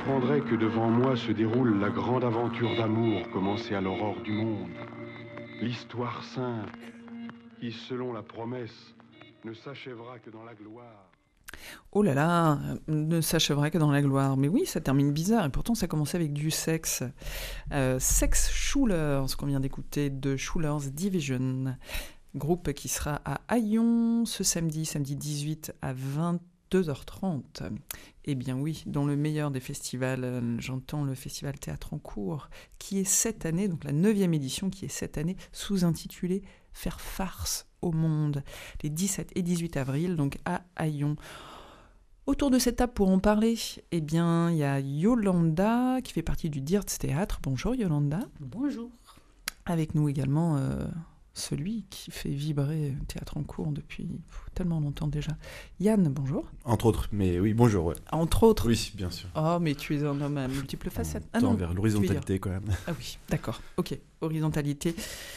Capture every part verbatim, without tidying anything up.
comprendrais que devant moi se déroule la grande aventure d'amour commencée à l'aurore du monde. L'histoire sainte qui, selon la promesse, ne s'achèvera que dans la gloire. Oh là là, ne s'achèvera que dans la gloire. Mais oui, ça termine bizarre, et pourtant ça commençait avec du sexe. Euh, Sex Schulers, qu'on vient d'écouter, de Schulers Division, groupe qui sera à Haillons ce samedi, samedi dix-huit à vingt-deux heures trente. Eh bien oui, dans le meilleur des festivals, euh, j'entends le festival Théâtre en cours, qui est cette année, donc la neuvième édition, qui est cette année sous-intitulée « Faire farce au monde », les dix-sept et dix-huit avril, donc à Haillons. Autour de cette table pour en parler, eh bien, il y a Yolanda qui fait partie du Dirtz Théâtre. Bonjour Yolanda. Bonjour. Avec nous également euh, celui qui fait vibrer Théâtre en cours depuis pff, tellement longtemps déjà. Yann, bonjour. Entre autres, mais oui, bonjour. Ouais. Entre autres. Oui, bien sûr. Oh, mais tu es un homme à multiples facettes. Ah non, vers l'horizontalité quand même. Ah oui, d'accord. Ok, horizontalité.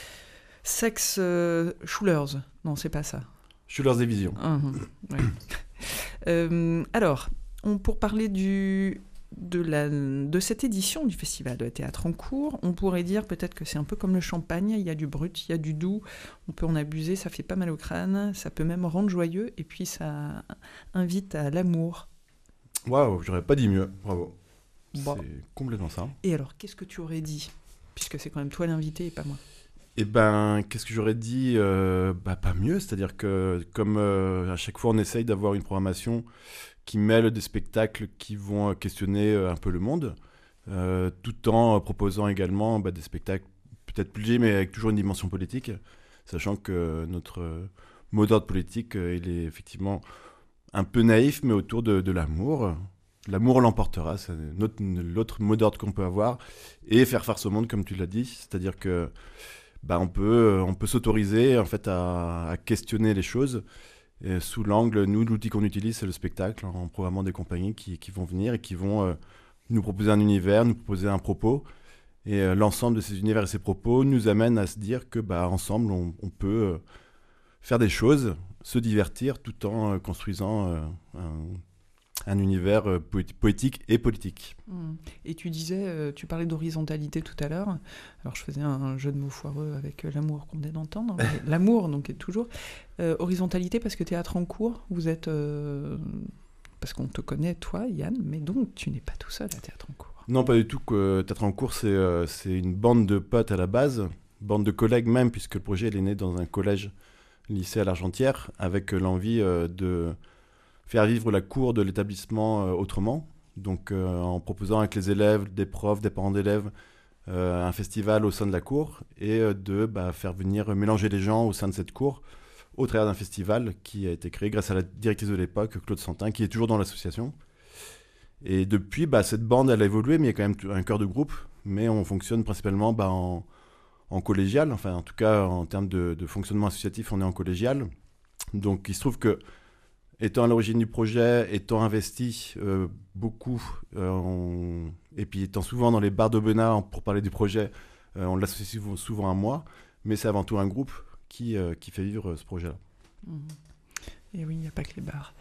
Sex euh, Schulers. Non, c'est pas ça. Schulers Division. Mmh, ouais. euh, alors, on, pour parler du, de, la, de cette édition du Festival de Théâtre en cours, on pourrait dire peut-être que c'est un peu comme le champagne, il y a du brut, il y a du doux, on peut en abuser, ça fait pas mal au crâne, ça peut même rendre joyeux, et puis ça invite à l'amour. Waouh, j'aurais pas dit mieux, bravo. Bon. C'est complètement ça. Et alors, qu'est-ce que tu aurais dit ? Puisque c'est quand même toi l'invité et pas moi. Eh ben, qu'est-ce que j'aurais dit euh, bah, pas mieux, c'est-à-dire que comme euh, à chaque fois on essaye d'avoir une programmation qui mêle des spectacles qui vont questionner euh, un peu le monde, euh, tout en proposant également bah, des spectacles peut-être plus légers mais avec toujours une dimension politique, sachant que notre euh, mot d'ordre politique, euh, il est effectivement un peu naïf mais autour de, de l'amour. L'amour l'emportera, c'est notre, l'autre mot d'ordre qu'on peut avoir, et faire farce au monde comme tu l'as dit, c'est-à-dire que bah, on peut, on peut s'autoriser en fait, à, à questionner les choses et sous l'angle, nous, l'outil qu'on utilise, c'est le spectacle, en programmant des compagnies qui, qui vont venir et qui vont euh, nous proposer un univers, nous proposer un propos. Et euh, l'ensemble de ces univers et ces propos nous amène à se dire que bah, ensemble, on, on peut euh, faire des choses, se divertir tout en euh, construisant euh, un, un univers euh, poétique et politique. Mmh. Et tu disais, euh, tu parlais d'horizontalité tout à l'heure. Alors je faisais un jeu de mots foireux avec euh, l'amour qu'on vient d'entendre. L'amour, donc, est toujours. Euh, horizontalité parce que Théâtre en cours, vous êtes... Euh, parce qu'on te connaît, toi, Yann, mais donc tu n'es pas tout seul à Théâtre en cours. Non, pas du tout. Que Théâtre en cours, c'est, euh, c'est une bande de potes à la base, bande de collègues même, puisque le projet il est né dans un collège, lycée à l'Argentière, avec euh, l'envie euh, de... faire vivre la cour de l'établissement euh, autrement, donc euh, en proposant avec les élèves, des profs, des parents d'élèves, euh, un festival au sein de la cour, et euh, de bah, faire venir euh, mélanger les gens au sein de cette cour, au travers d'un festival qui a été créé grâce à la directrice de l'époque, Claude Santin, qui est toujours dans l'association. Et depuis, bah, cette bande, elle a évolué, mais il y a quand même un cœur de groupe, mais on fonctionne principalement bah, en, en collégial, enfin en tout cas en termes de, de fonctionnement associatif, on est en collégial. Donc il se trouve que étant à l'origine du projet, étant investi euh, beaucoup, euh, on... et puis étant souvent dans les bars d'Aubenas pour parler du projet, euh, on l'associe souvent à moi, mais c'est avant tout un groupe qui, euh, qui fait vivre ce projet-là. Mmh. Et oui, il n'y a pas que les bars.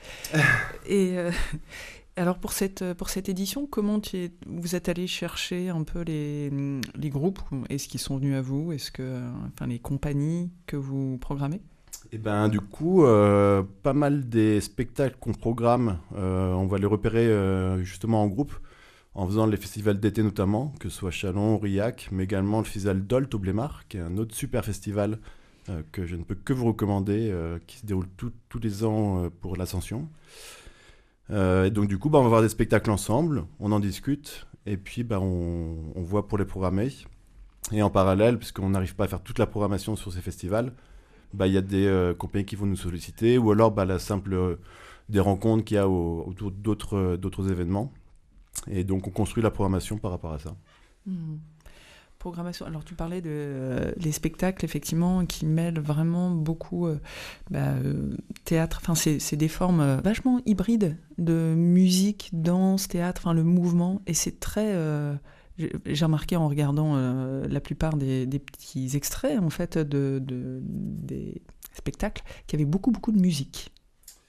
Et euh, alors pour cette, pour cette édition, comment tu es, vous êtes allé chercher un peu les, les groupes ? Est-ce qu'ils sont venus à vous ? Est-ce que, enfin, les compagnies que vous programmez ? Et ben du coup, euh, pas mal des spectacles qu'on programme, euh, on va les repérer euh, justement en groupe, en faisant les festivals d'été notamment, que ce soit Chalon, Aurillac, mais également le festival Dolt au Blémard, qui est un autre super festival euh, que je ne peux que vous recommander, euh, qui se déroule tout, tous les ans euh, pour l'Ascension. Euh, et donc du coup, bah, on va voir des spectacles ensemble, on en discute, et puis bah, on, on voit pour les programmer. Et en parallèle, puisqu'on n'arrive pas à faire toute la programmation sur ces festivals, bah, y a des euh, compagnies qui vont nous solliciter, ou alors bah, la simple, euh, des rencontres qu'il y a au, autour d'autres, euh, d'autres événements. Et donc on construit la programmation par rapport à ça. Mmh. Programmation. Alors tu parlais de euh, les spectacles effectivement qui mêlent vraiment beaucoup euh, bah, euh, théâtre. Enfin c'est, c'est des formes euh, vachement hybrides de musique, danse, théâtre, enfin le mouvement. Et c'est très euh, j'ai, j'ai remarqué en regardant euh, la plupart des, des petits extraits en fait de, de des spectacles qu'il y avait beaucoup beaucoup de musique.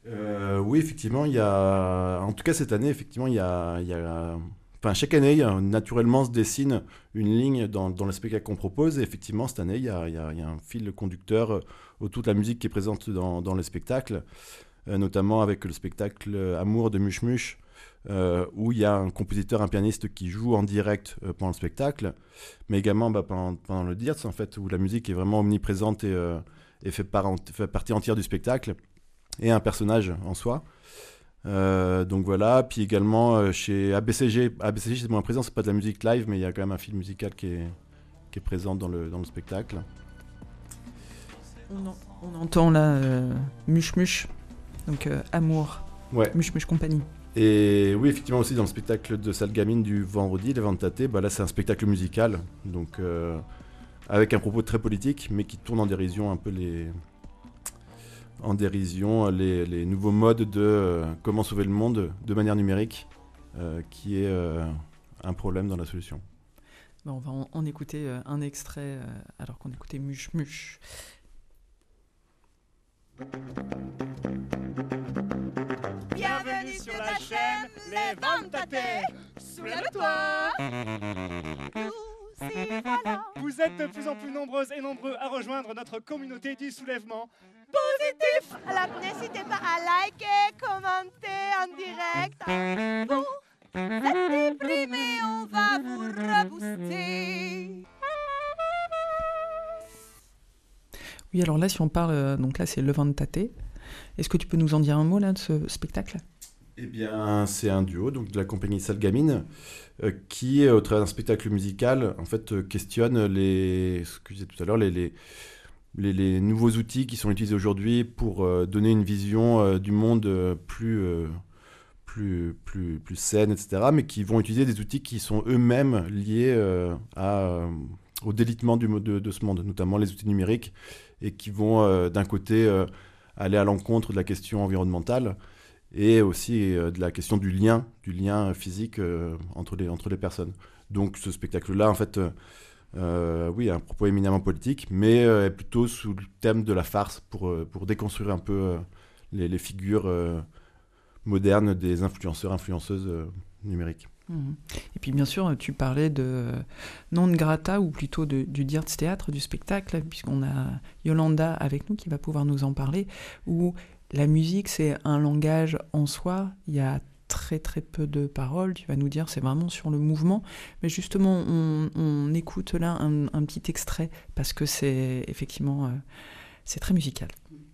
Euh, oui, effectivement, il y a. En tout cas, cette année, effectivement, il y a. il y a... Enfin, chaque année, il y a- naturellement se dessine une ligne dans, dans le spectacle qu'on propose. Et effectivement, cette année, il y a, il y a- il y a un fil conducteur euh, autour de la musique qui est présente dans, dans le spectacle, euh, notamment avec le spectacle Amour de Muche Muche, euh, où il y a un compositeur, un pianiste qui joue en direct euh, pendant le spectacle, mais également bah, pendant, pendant le Dirts, en fait, où la musique est vraiment omniprésente et, euh, et fait, par- fait partie entière du spectacle, et un personnage en soi. Euh, donc voilà, puis également euh, chez A B C G, A B C G c'est moins présent, c'est pas de la musique live, mais il y a quand même un film musical qui est, qui est présent dans le, dans le spectacle. On, en- on entend là euh, Muche Muche, donc euh, Amour, Ouais. Muche Muche Compagnie. Et oui, effectivement aussi dans le spectacle de Sale Gamine du vendredi, Levantate, bah là c'est un spectacle musical, donc euh, avec un propos très politique, mais qui tourne en dérision un peu les, en dérision les, les nouveaux modes de euh, comment sauver le monde de manière numérique, euh, qui est euh, un problème dans la solution. Bon, on va en, en écouter euh, un extrait euh, alors qu'on écoutait Muche Muche. Bienvenue sur la chaîne Levantate, soulève-toi. Nous y voilà. Vous êtes de plus en plus nombreuses et nombreux à rejoindre notre communauté du soulèvement. Positif. Alors n'hésitez pas à liker, commenter en direct. Vous êtes déprimés, on va vous rebooster. Oui, alors là, si on parle, euh, donc là, c'est Levantate. Est-ce que tu peux nous en dire un mot là de ce spectacle ? Eh bien, c'est un duo donc de la compagnie Sale Gamine euh, qui, au travers d'un spectacle musical, en fait, euh, questionne les, ce que je disais tout à l'heure, les, les, les, les nouveaux outils qui sont utilisés aujourd'hui pour euh, donner une vision euh, du monde euh, plus, euh, plus, plus, plus saine, et cetera, mais qui vont utiliser des outils qui sont eux-mêmes liés euh, à, euh, au délitement du, de, de ce monde, notamment les outils numériques, et qui vont euh, d'un côté euh, aller à l'encontre de la question environnementale, et aussi euh, de la question du lien, du lien physique euh, entre, les, entre les personnes. Donc ce spectacle-là, en fait, euh, euh, oui, a un propos éminemment politique, mais euh, est plutôt sous le thème de la farce, pour, euh, pour déconstruire un peu euh, les, les figures euh, modernes des influenceurs, influenceuses euh, numériques. Mmh. Et puis bien sûr, tu parlais de non grata, ou plutôt de, du Dirts Théâtre, du spectacle, puisqu'on a Yolanda avec nous qui va pouvoir nous en parler, où la musique, c'est un langage en soi, il y a très très peu de paroles, tu vas nous dire, c'est vraiment sur le mouvement, mais justement, on, on écoute là un, un petit extrait, parce que c'est effectivement, euh, c'est très musical.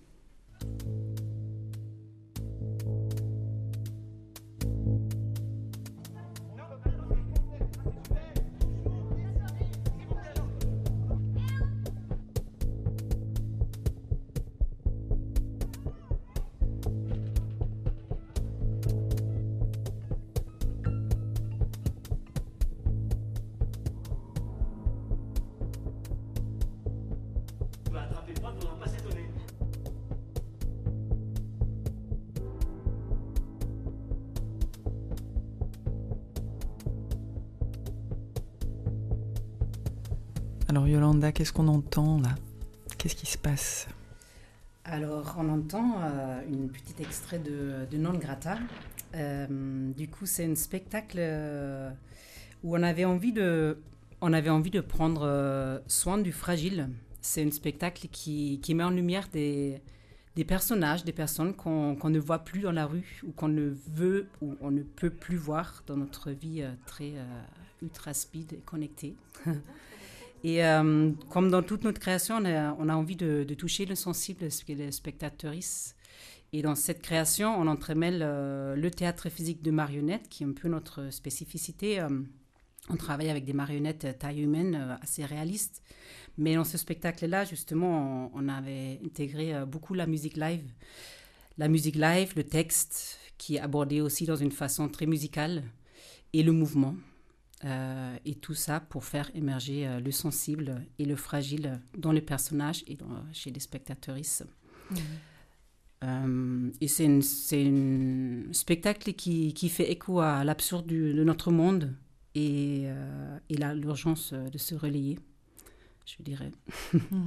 Alors Yolanda, qu'est-ce qu'on entend là ? Qu'est-ce qui se passe ? Alors, on entend euh, une petite extrait de, de Non Grata. Euh, du coup, c'est un spectacle euh, où on avait envie de, on avait envie de prendre euh, soin du fragile. C'est un spectacle qui, qui met en lumière des, des personnages, des personnes qu'on, qu'on ne voit plus dans la rue, ou qu'on ne veut ou on ne peut plus voir dans notre vie euh, très euh, ultra speed et connectée. Et euh, comme dans toute notre création, on a, on a envie de, de toucher le sensible, les spectatrices. Et dans cette création, on entremêle euh, le théâtre physique de marionnettes, qui est un peu notre spécificité. Euh, on travaille avec des marionnettes taille humaine, euh, assez réalistes. Mais dans ce spectacle-là, justement, on, on avait intégré euh, beaucoup la musique live. La musique live, le texte, qui est abordé aussi dans une façon très musicale, et le mouvement. Euh, et tout ça pour faire émerger euh, le sensible et le fragile dans les personnages et dans, chez les spectatrices. Mmh. Euh, et c'est un c'est une spectacle qui, qui fait écho à l'absurde du, de notre monde et, euh, et là, l'urgence de se relayer, je dirais. Mmh.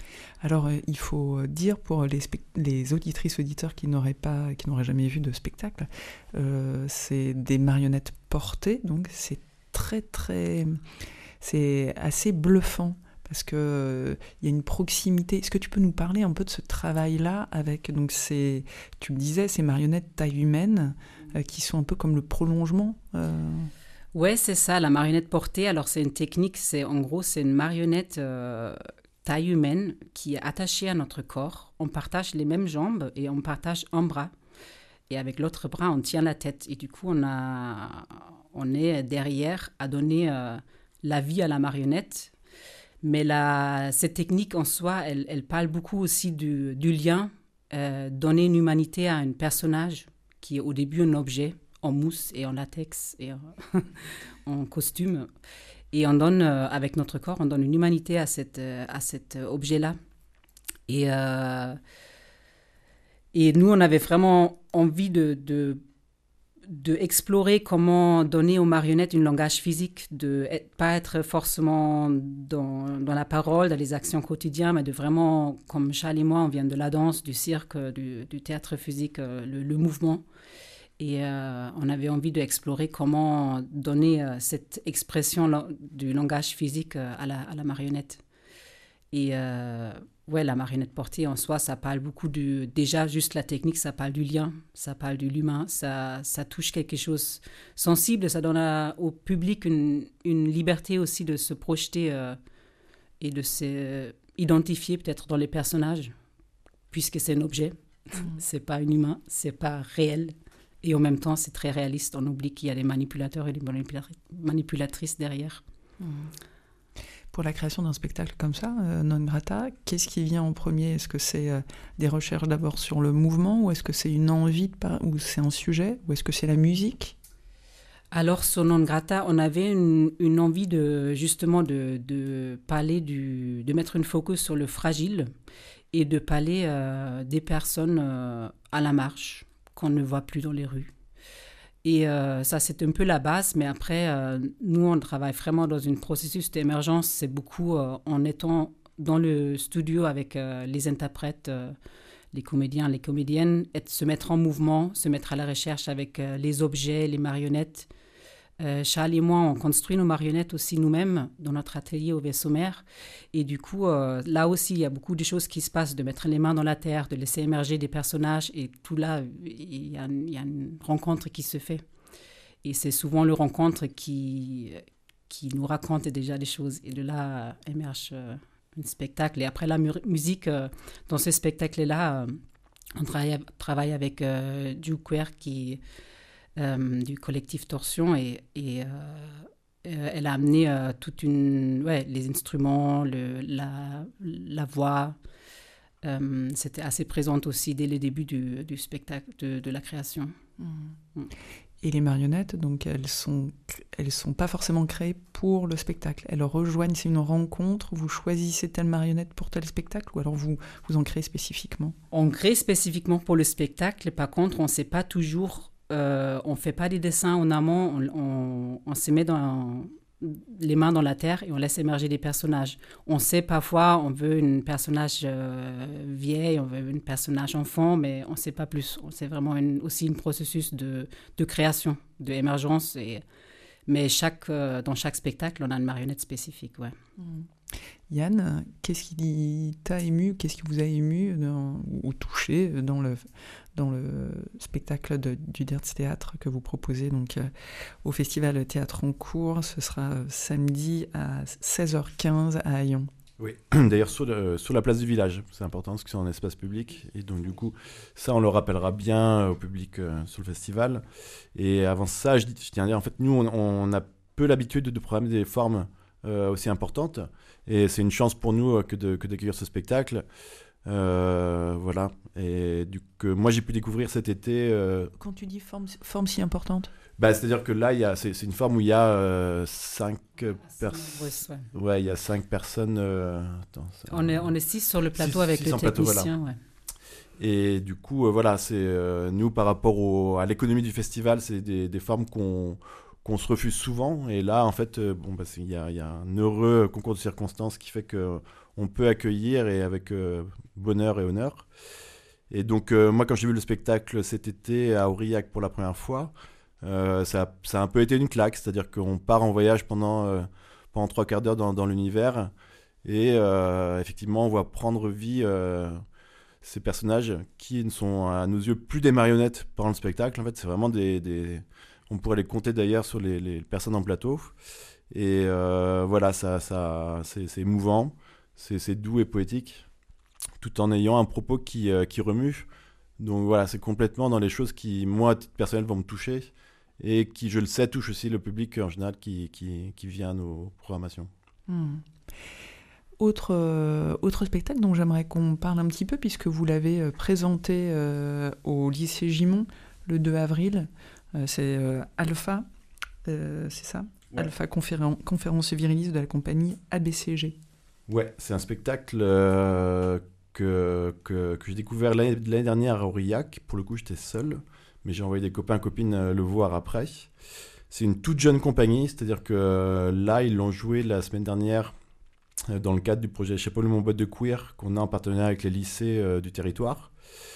Alors, euh, il faut dire pour les, spect- les auditrices, auditeurs qui n'auraient pas, qui n'auraient jamais vu de spectacle, euh, c'est des marionnettes portées, donc c'est très, très, c'est assez bluffant parce que euh, il y a une proximité. Est-ce que tu peux nous parler un peu de ce travail-là avec, donc ces, tu me disais, ces marionnettes taille humaine euh, qui sont un peu comme le prolongement euh... Ouais, c'est ça, la marionnette portée. Alors, c'est une technique, c'est en gros, c'est une marionnette euh, taille humaine qui est attachée à notre corps. On partage les mêmes jambes et on partage un bras. Et avec l'autre bras, on tient la tête. Et du coup, on, a, on est derrière à donner euh, la vie à la marionnette. Mais la, cette technique en soi, elle, elle parle beaucoup aussi du, du lien, euh, donner une humanité à un personnage qui est au début un objet, en mousse et en latex et en, en costume. Et on donne, euh, avec notre corps, on donne une humanité à, cette, euh, à cet objet-là. Et, euh, et nous, on avait vraiment envie de, de, de explorer comment donner aux marionnettes un langage physique, de ne pas être forcément dans, dans la parole, dans les actions quotidiennes, mais de vraiment, comme Charles et moi, on vient de la danse, du cirque, du, du théâtre physique, le, le mouvement. Et euh, on avait envie d'explorer comment donner euh, cette expression la- du langage physique euh, à, la, à la marionnette. Et euh, ouais, la marionnette portée en soi, ça parle beaucoup du... Déjà, juste la technique, ça parle du lien, ça parle de l'humain, ça, ça touche quelque chose sensible, ça donne à- au public une, une liberté aussi de se projeter euh, et de s'identifier peut-être dans les personnages, puisque c'est un objet, mmh. c'est pas un humain, c'est pas réel. Et en même temps, c'est très réaliste. On oublie qu'il y a des manipulateurs et des manipula- manipulatrices derrière. Mmh. Pour la création d'un spectacle comme ça, euh, Non Grata, qu'est-ce qui vient en premier ? Est-ce que c'est euh, des recherches d'abord sur le mouvement, ou est-ce que c'est une envie, de par... ou c'est un sujet, ou est-ce que c'est la musique ? Alors, sur Non Grata, on avait une, une envie de, justement de, de parler, du, de mettre une focus sur le fragile et de parler euh, des personnes euh, à la marche, qu'on ne voit plus dans les rues. Et euh, ça, c'est un peu la base, mais après, euh, nous, on travaille vraiment dans un processus d'émergence. C'est beaucoup euh, en étant dans le studio avec euh, les interprètes, euh, les comédiens, les comédiennes, et se mettre en mouvement, se mettre à la recherche avec euh, les objets, les marionnettes. Euh, Charles et moi, on construit nos marionnettes aussi nous-mêmes dans notre atelier au Vaisseau Mère. Et du coup, euh, là aussi, il y a beaucoup de choses qui se passent, de mettre les mains dans la terre, de laisser émerger des personnages. Et tout là, il y a, il y a une rencontre qui se fait. Et c'est souvent le rencontre qui, qui nous raconte déjà des choses. Et de là émerge euh, un spectacle. Et après la mu- musique, euh, dans ce spectacle-là, euh, on travaille, travaille avec euh, Ju Quer qui... Euh, du collectif Torsion et, et euh, euh, elle a amené euh, toute une ouais les instruments, le, la, la voix. Euh, c'était assez présente aussi dès le début du, du spectacle, de, de la création. Mmh. Mmh. Et les marionnettes, donc elles sont elles sont pas forcément créées pour le spectacle. Elles rejoignent, c'est une rencontre. Vous choisissez telle marionnette pour tel spectacle, ou alors vous vous en créez spécifiquement ? On crée spécifiquement pour le spectacle. Par contre, on ne sait pas toujours. Euh, on ne fait pas des dessins en amont, on, on, on se met dans, les mains dans la terre et on laisse émerger des personnages. On sait parfois, on veut un personnage euh, vieille, on veut un personnage enfant, mais on ne sait pas plus. C'est vraiment une, aussi un processus de, de création, d'émergence. Et, mais chaque, euh, dans chaque spectacle, on a une marionnette spécifique. Ouais. Mmh. Yann, qu'est-ce qui t'a ému, qu'est-ce qui vous a ému dans, ou touché dans le, dans le spectacle de, du Dertz Théâtre que vous proposez donc, euh, au Festival Théâtre en Cours. Ce sera euh, samedi à seize heures quinze à Haillons. Oui, d'ailleurs sur, le, sur la place du village, c'est important parce que c'est un espace public. Et donc du coup, ça on le rappellera bien au public euh, sur le festival. Et avant ça, je, je tiens à dire, en fait, nous on, on a peu l'habitude de programmer des formes euh, aussi importantes. Et c'est une chance pour nous euh, que, de, que d'accueillir ce spectacle. Euh, voilà. Et du coup, moi j'ai pu découvrir cet été. Euh... Quand tu dis forme, forme si importante, bah, c'est-à-dire que là, il y a, c'est, c'est une forme où il y a euh, cinq personnes. Ouais. ouais, il y a cinq personnes. Euh... Attends, ça... On est on est six sur le plateau six, avec six le technicien. Plateau, voilà. Ouais. Et du coup, euh, voilà, c'est euh, nous par rapport au, à l'économie du festival, c'est des, des formes qu'on qu'on se refuse souvent. Et là, en fait, euh, bon, bah, il y a, y a un heureux concours de circonstances qui fait que on peut accueillir et avec euh, bonheur et honneur. Et donc, euh, moi, quand j'ai vu le spectacle cet été à Aurillac pour la première fois, euh, ça, ça a un peu été une claque. C'est-à-dire qu'on part en voyage pendant, euh, pendant trois quarts d'heure dans, dans l'univers. Et euh, effectivement, on voit prendre vie euh, ces personnages qui ne sont, à nos yeux, plus des marionnettes pendant le spectacle. En fait, c'est vraiment des... des... On pourrait les compter d'ailleurs sur les, les personnes en plateau. Et euh, voilà, ça, ça, c'est, c'est émouvant, c'est, c'est doux et poétique, tout en ayant un propos qui, euh, qui remue. Donc voilà, c'est complètement dans les choses qui, moi, à titre personnel, vont me toucher et qui, je le sais, touchent aussi le public en général qui, qui, qui vient à nos programmations. Mmh. Autre, euh, autre spectacle dont j'aimerais qu'on parle un petit peu, puisque vous l'avez euh, présenté euh, au lycée Gimont le deux avril, euh, c'est euh, Alpha, euh, c'est ça ? Ouais. Alpha Conféren- Conférence viriliste de la compagnie A B C G. Ouais, c'est un spectacle euh, que, que, que j'ai découvert l'année, l'année dernière à Aurillac. Pour le coup, j'étais seul, mais j'ai envoyé des copains et copines euh, le voir après. C'est une toute jeune compagnie, c'est-à-dire que euh, là, ils l'ont joué la semaine dernière euh, dans le cadre du projet Chapeau mon boîte de queer qu'on a en partenariat avec les lycées euh, du territoire.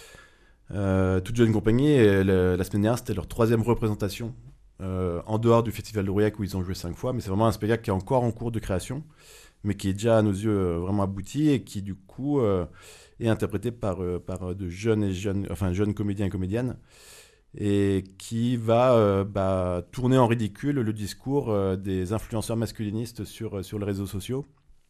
Euh, toute jeune compagnie, et le, la semaine dernière, c'était leur troisième représentation. Euh, en dehors du Festival d'Aurillac où ils ont joué cinq fois, mais c'est vraiment un spectacle qui est encore en cours de création, mais qui est déjà à nos yeux euh, vraiment abouti et qui du coup euh, est interprété par, euh, par de jeunes et jeunes, enfin jeunes comédiens et comédiennes, et qui va euh, bah, tourner en ridicule le discours euh, des influenceurs masculinistes sur, sur les réseaux sociaux,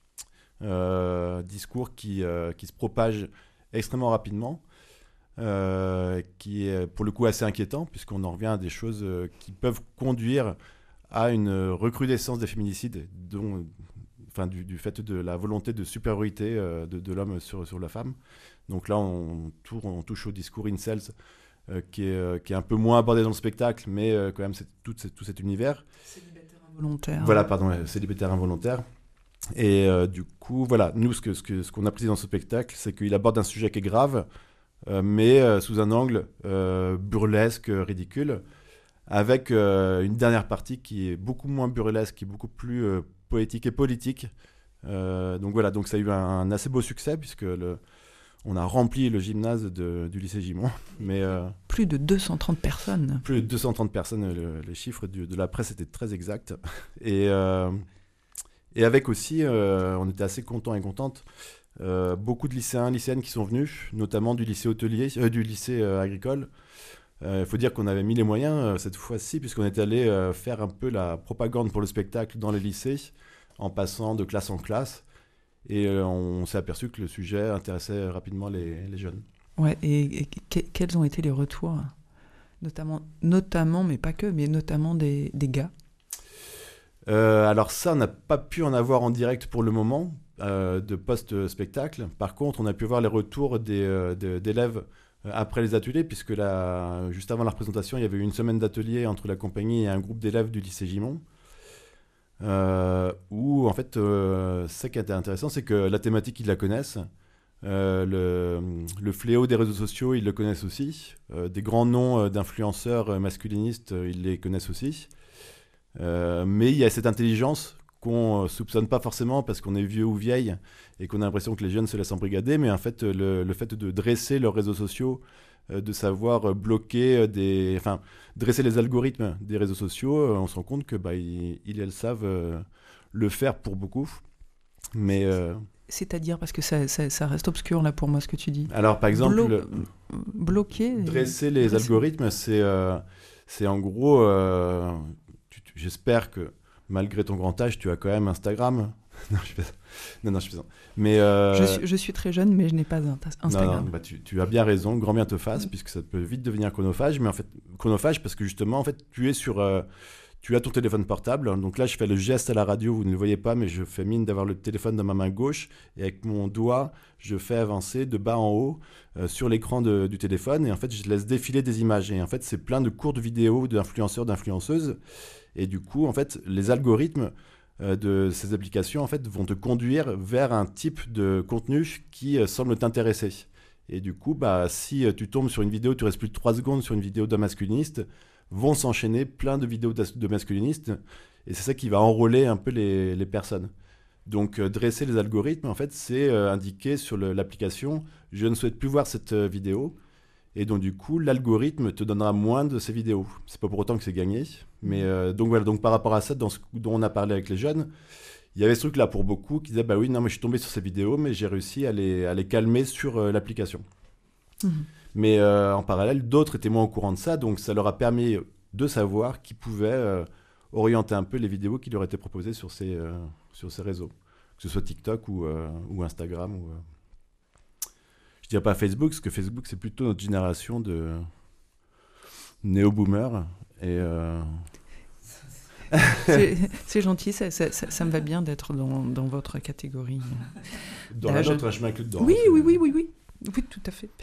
euh, discours qui, euh, qui se propage extrêmement rapidement. Euh, qui est pour le coup assez inquiétant, puisqu'on en revient à des choses euh, qui peuvent conduire à une recrudescence des féminicides, dont, enfin, du, du fait de la volonté de supériorité euh, de, de l'homme sur, sur la femme. Donc là, on, tourne, on touche au discours incels, euh, qui, est, euh, qui est un peu moins abordé dans le spectacle, mais euh, quand même, c'est tout, c'est, tout cet univers. Célibataire involontaire. Voilà, pardon, euh, célibataire involontaire. Et euh, du coup, voilà, nous, ce, que, ce, que, ce qu'on apprécie dans ce spectacle, c'est qu'il aborde un sujet qui est grave, Euh, mais euh, sous un angle euh, burlesque, ridicule, avec euh, une dernière partie qui est beaucoup moins burlesque, qui est beaucoup plus euh, poétique et politique. Euh, donc voilà, donc ça a eu un, un assez beau succès, puisque le, on a rempli le gymnase de, du lycée Gimont. Mais, euh, plus de deux cent trente personnes. Plus de deux cent trente personnes, le, les chiffres du, de la presse étaient très exacts. Et, euh, et avec aussi, euh, on était assez contents et contentes, Euh, beaucoup de lycéens, lycéennes qui sont venus, notamment du lycée hôtelier, euh, du lycée euh, agricole. Il euh, faut dire qu'on avait mis les moyens euh, cette fois-ci, puisqu'on est allé euh, faire un peu la propagande pour le spectacle dans les lycées, en passant de classe en classe. Et euh, on s'est aperçu que le sujet intéressait rapidement les, les jeunes. Ouais, et, et que, quels ont été les retours, notamment, notamment, mais pas que, mais notamment des, des gars? Euh, alors ça, on n'a pas pu en avoir en direct pour le moment, euh, de post-spectacle. Par contre, on a pu voir les retours des, euh, de, d'élèves euh, après les ateliers, puisque là, juste avant la représentation, il y avait eu une semaine d'ateliers entre la compagnie et un groupe d'élèves du lycée Gimont, euh, où en fait, euh, ce qui était intéressant, c'est que la thématique, ils la connaissent. Euh, le, le fléau des réseaux sociaux, ils le connaissent aussi. Euh, des grands noms euh, d'influenceurs euh, masculinistes, euh, ils les connaissent aussi. Euh, mais il y a cette intelligence qu'on ne soupçonne pas forcément parce qu'on est vieux ou vieille et qu'on a l'impression que les jeunes se laissent embrigader, mais en fait le, le fait de dresser leurs réseaux sociaux, euh, de savoir bloquer des, enfin dresser les algorithmes des réseaux sociaux, euh, on se rend compte que bah ils, ils elles savent euh, le faire pour beaucoup, mais euh... c'est-à-dire parce que ça, ça, ça reste obscur là pour moi ce que tu dis. Alors par exemple Blo- le... bloquer, dresser les dresser. algorithmes, c'est euh, c'est en gros euh, j'espère que malgré ton grand âge, tu as quand même Instagram. non, je fais ça. non, non, je fais ça. Mais euh... je, suis, je suis très jeune, mais je n'ai pas Instagram. Non, non, bah, tu, tu as bien raison, grand bien te fasse, mmh. puisque ça peut vite devenir chronophage. Mais en fait, chronophage parce que justement, en fait, tu es sur, euh, tu as ton téléphone portable. Donc là, je fais le geste à la radio, vous ne le voyez pas, mais je fais mine d'avoir le téléphone dans ma main gauche et avec mon doigt, je fais avancer de bas en haut euh, sur l'écran de, du téléphone et en fait, je laisse défiler des images. Et en fait, c'est plein de courtes vidéos d'influenceurs, d'influenceuses. Et du coup, en fait, les algorithmes euh, de ces applications en fait, vont te conduire vers un type de contenu qui euh, semble t'intéresser. Et du coup, bah, si euh, tu tombes sur une vidéo, tu restes plus de trois secondes sur une vidéo d'un masculiniste, vont s'enchaîner plein de vidéos de masculinistes. Et c'est ça qui va enrôler un peu les, les personnes. Donc, euh, dresser les algorithmes, en fait, c'est euh, indiquer sur le- l'application « Je ne souhaite plus voir cette euh, vidéo ». Et donc, du coup, l'algorithme te donnera moins de ces vidéos. C'est pas pour autant que c'est gagné. Mais euh, donc, voilà. Donc, par rapport à ça, dans ce dont on a parlé avec les jeunes, il y avait ce truc-là pour beaucoup qui disaient « Bah oui, non, mais je suis tombé sur ces vidéos, mais j'ai réussi à les, à les calmer sur euh, l'application. Mhm. » Mais euh, en parallèle, d'autres étaient moins au courant de ça. Donc, ça leur a permis de savoir qu'ils pouvaient euh, orienter un peu les vidéos qui leur étaient proposées sur ces, euh, sur ces réseaux. Que ce soit TikTok ou, euh, ou Instagram. Ou, euh... Je dirais pas Facebook, parce que Facebook, c'est plutôt notre génération de néo-boomers. Et euh... c'est, c'est gentil, ça, ça, ça, ça me va bien d'être dans, dans votre catégorie. Dans la nôtre, je m'inclus dedans. Oui, hein, oui, oui, oui, oui. Oui, tout à fait.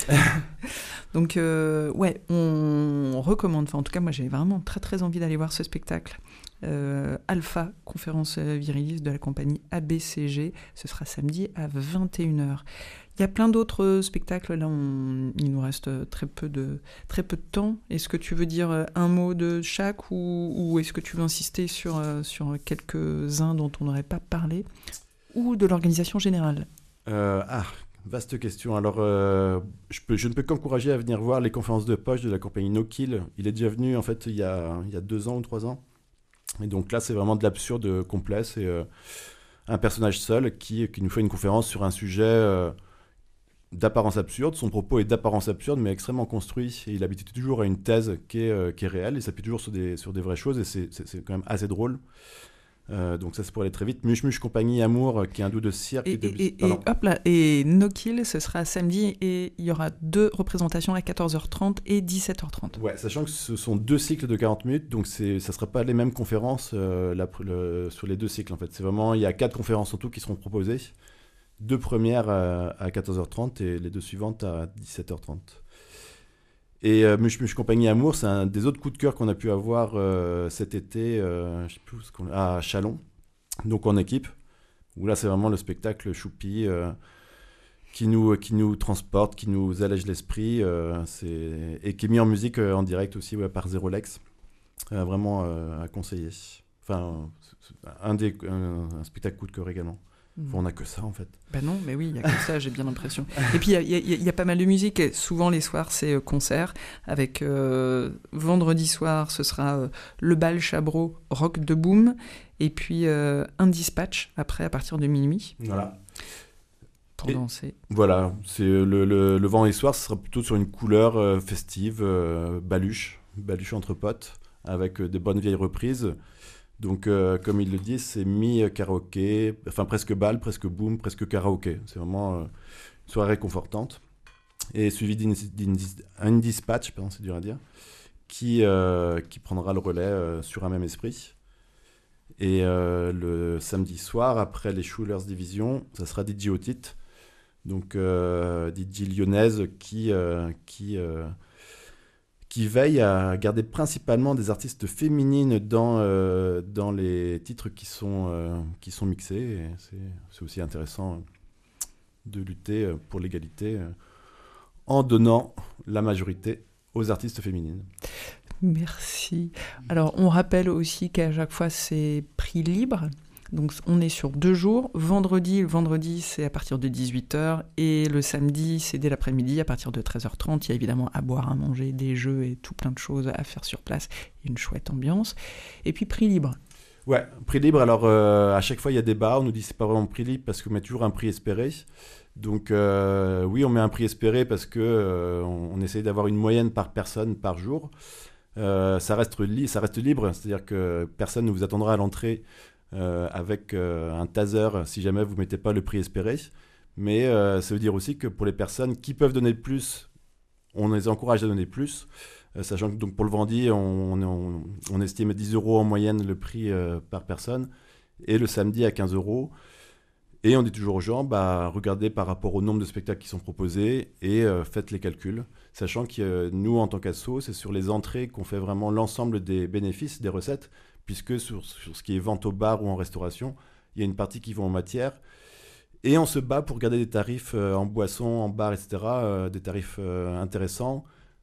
Donc, euh, ouais, on recommande. Enfin, en tout cas, moi, j'ai vraiment très, très envie d'aller voir ce spectacle. Euh, Alpha, conférence viriliste de la compagnie A B C G. Ce sera samedi à vingt et une heures. Il y a plein d'autres spectacles. Là, on... il nous reste très peu, de... très peu de temps. Est-ce que tu veux dire un mot de chaque ou, ou est-ce que tu veux insister sur, sur quelques-uns dont on n'aurait pas parlé ou de l'organisation générale? euh, Ah Vaste question. Alors, euh, je, peux, je ne peux qu'encourager à venir voir les conférences de poche de la compagnie No Kill. Il est déjà venu, en fait, il y a, il y a deux ans ou trois ans. Et donc là, c'est vraiment de l'absurde complet. C'est euh, un personnage seul qui, qui nous fait une conférence sur un sujet euh, d'apparence absurde. Son propos est d'apparence absurde, mais extrêmement construit. Et il habite toujours à une thèse qui est, euh, qui est réelle. Il s'appuie toujours sur des, sur des vraies choses. Et c'est, c'est, c'est quand même assez drôle. Euh, donc ça c'est pour aller très vite. Muche Muche Compagnie Amour, qui est un duo de cirque. Et, et, de... et, et, hop là, et No Kill, ce sera samedi et il y aura deux représentations à quatorze heures trente et dix-sept heures trente. Ouais, sachant que ce sont deux cycles de quarante minutes, donc c'est, ça ne sera pas les mêmes conférences euh, la, le, sur les deux cycles en fait. C'est vraiment, il y a quatre conférences en tout qui seront proposées. Deux premières à, à quatorze heures trente et les deux suivantes à dix-sept heures trente. Et euh, Muche Muche Compagnie Amour, c'est un des autres coups de cœur qu'on a pu avoir euh, cet été euh, je sais plus où ce qu'on... à Chalon, donc en équipe, où là c'est vraiment le spectacle choupi euh, qui, nous, qui nous transporte, qui nous allège l'esprit, euh, c'est... et qui est mis en musique euh, en direct aussi ouais, par Zero Lex, euh, vraiment euh, à conseiller. Enfin, un, des, un, un spectacle coup de cœur également. Enfin, on n'a que ça en fait. Ben non, mais oui, il n'y a que ça, j'ai bien l'impression. Et puis il y, y, y a pas mal de musique. Et souvent les soirs, c'est euh, concert. Avec euh, vendredi soir, ce sera euh, le bal Chabreau, rock de boom. Et puis euh, un dispatch après à partir de minuit. Voilà. Pour et danser. Voilà, c'est le, le, le vendredi soir, ce sera plutôt sur une couleur euh, festive, euh, baluche, baluche entre potes, avec euh, des bonnes vieilles reprises. Donc, euh, comme il le dit, c'est mi-karaoké, enfin presque bal, presque boom, presque karaoké. C'est vraiment euh, une soirée réconfortante. Et suivi d'un dispatch, pardon, c'est dur à dire, qui, euh, qui prendra le relais euh, sur un même esprit. Et euh, le samedi soir, après les Schulers Division, ça sera D J Otit, donc euh, D J lyonnaise qui... Euh, qui euh, qui veille à garder principalement des artistes féminines dans, euh, dans les titres qui sont, euh, qui sont mixés. Et c'est, c'est aussi intéressant de lutter pour l'égalité euh, en donnant la majorité aux artistes féminines. Merci. Alors, on rappelle aussi qu'à chaque fois, c'est prix libre. Donc, on est sur deux jours. Vendredi, le vendredi, c'est à partir de dix-huit heures. Et le samedi, c'est dès l'après-midi, à partir de treize heures trente. Il y a évidemment à boire, à manger, des jeux et tout plein de choses à faire sur place. Il y a une chouette ambiance. Et puis, prix libre. Ouais, prix libre. Alors, euh, à chaque fois, il y a débat. On nous dit que ce n'est pas vraiment prix libre parce qu'on met toujours un prix espéré. Donc, euh, oui, on met un prix espéré parce qu'on euh, on essaye d'avoir une moyenne par personne par jour. Euh, ça reste li- ça reste libre. C'est-à-dire que personne ne vous attendra à l'entrée Euh, avec euh, un taser si jamais vous ne mettez pas le prix espéré. Mais euh, ça veut dire aussi que pour les personnes qui peuvent donner plus, on les encourage à donner plus, euh, sachant que donc, pour le vendredi, on, on, on estime à dix euros en moyenne le prix euh, par personne, et le samedi à quinze euros. Et on dit toujours aux gens, bah, regardez par rapport au nombre de spectacles qui sont proposés et euh, faites les calculs, sachant que euh, nous, en tant qu'asso, c'est sur les entrées qu'on fait vraiment l'ensemble des bénéfices, des recettes, puisque sur, sur ce qui est vente au bar ou en restauration, il y a une partie qui va en matière. Et on se bat pour garder des tarifs euh, en boisson, en bar, et cetera, euh, des tarifs euh, intéressants,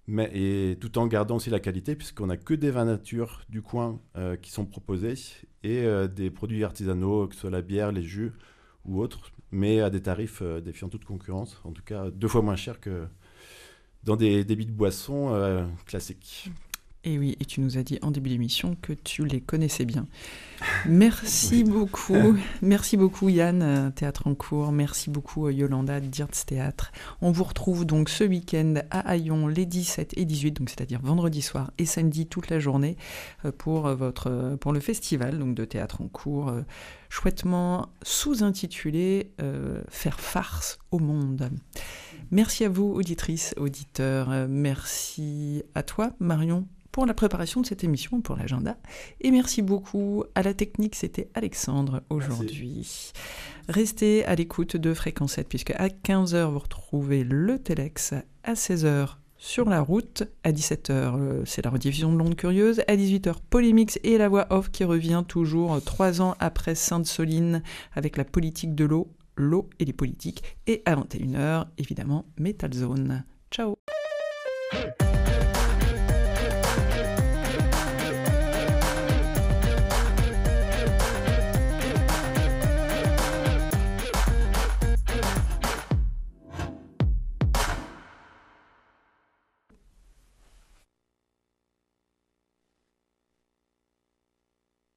Mais, et tout en gardant aussi la qualité, puisqu'on n'a que des vins nature du coin euh, qui sont proposés et euh, des produits artisanaux, que ce soit la bière, les jus ou autres, mais à des tarifs euh, défiant toute concurrence, en tout cas deux fois moins cher que dans des débits de boissons euh, classiques. Et oui, et tu nous as dit en début d'émission que tu les connaissais bien. Merci oui. beaucoup. Merci beaucoup Yann, Théâtre en cours. Merci beaucoup Yolanda, Dirtz Théâtre. On vous retrouve donc ce week-end à Haillons les dix-sept et dix-huit, donc c'est-à-dire vendredi soir et samedi toute la journée pour, votre, pour le festival donc de Théâtre en cours, chouettement sous-intitulé euh, « Faire farce au monde ». Merci à vous, auditrices, auditeurs. Merci à toi, Marion, pour la préparation de cette émission, pour l'agenda. Et merci beaucoup à la technique, c'était Alexandre aujourd'hui. Merci. Restez à l'écoute de Fréquence sept, puisque à quinze heures, vous retrouvez le Télex, à seize heures, Sur la route, à dix-sept heures, euh, c'est la rediffusion de l'Onde Curieuse, à dix-huit heures, Polémix et la voix off qui revient toujours euh, trois ans après Sainte-Soline avec la politique de l'eau, l'eau et les politiques. Et à vingt et une heures, évidemment, Metal Zone. Ciao.